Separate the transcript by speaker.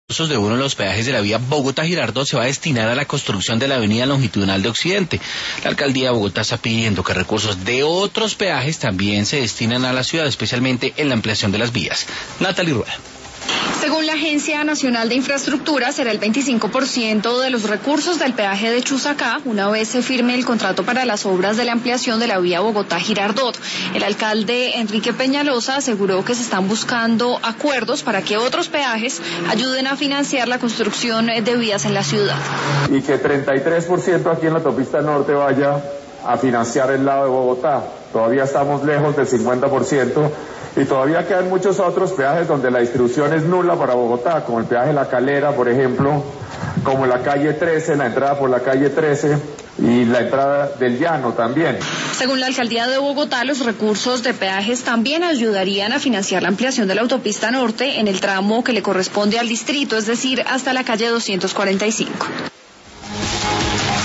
Speaker 1: De uno de los peajes de la vía Bogotá-Girardot se va a destinar a la construcción de la avenida longitudinal de Occidente. La alcaldía de Bogotá está pidiendo que recursos de otros peajes también se destinen a la ciudad, especialmente en la ampliación de las vías. Natalie Rueda.
Speaker 2: Según la Agencia Nacional de Infraestructura, será el 25% de los recursos del peaje de Chusacá una vez se firme el contrato para las obras de la ampliación de la vía Bogotá-Girardot. El alcalde Enrique Peñalosa aseguró que se están buscando acuerdos para que otros peajes ayuden a financiar la construcción de vías en la ciudad.
Speaker 3: Y que 33% aquí en la autopista norte vaya a financiar el lado de Bogotá. Todavía estamos lejos del 50%. Y todavía quedan muchos otros peajes donde la distribución es nula para Bogotá, como el peaje La Calera, por ejemplo, como la calle 13, la entrada por la calle 13 y la entrada del Llano también.
Speaker 2: Según la alcaldía de Bogotá, los recursos de peajes también ayudarían a financiar la ampliación de la autopista norte en el tramo que le corresponde al distrito, es decir, hasta la calle 245.